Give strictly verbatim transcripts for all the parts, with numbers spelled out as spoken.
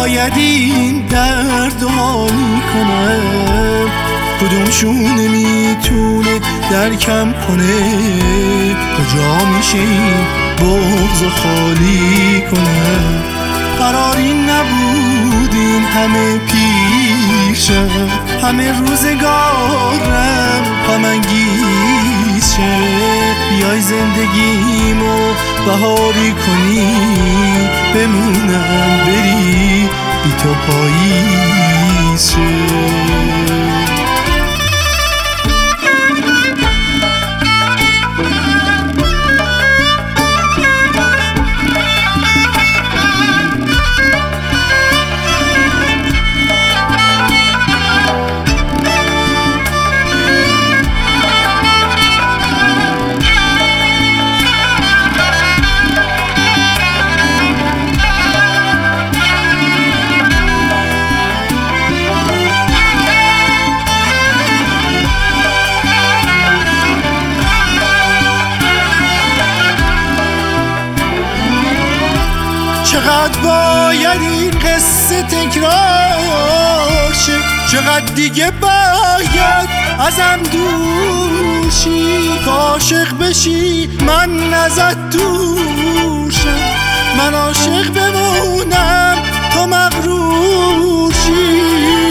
باید این درد حالی کنم، کدومشونه میتونه درکم کنه، کجا میشه این بغض خالی کنم. قراری نبود این همه پیشم، همه روزگارم غم انگیز شه، بیای زندگیمو بهاری کنی، بمونم بری بی تو پاییز شه. چقدر باید این قصه تکرار شه، چقدر دیگه باید ازم دوشی، که عاشق بشی من ازت دوشم، من عاشق بمونم تو مغرور شی.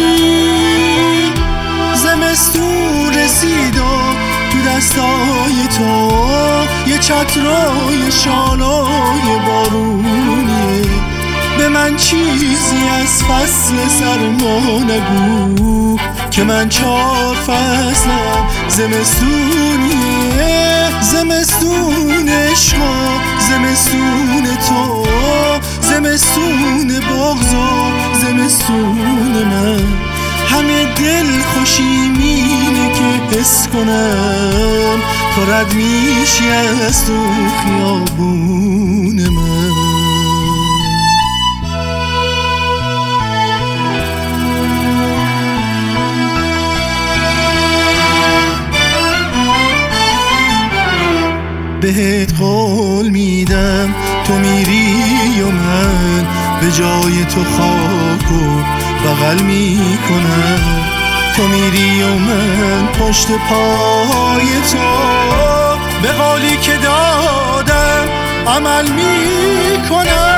زمستون رسید و تو دستای تو یه چترای شالای بارونیه، به من چیزی از فصل سرما نگو، که من چار فصلم زمستونیه. زمستون عشقا، زمستون تو، زمستون بغض و زمستون من، همه دل خوشیمینه که حس کنم تو رد میشی از تو خیابون من. بهت قول میدم تو میری و من به جای تو خاک و بغل میکنم، تو میری و من پشت پای تو به قولی که دادم عمل میکنم.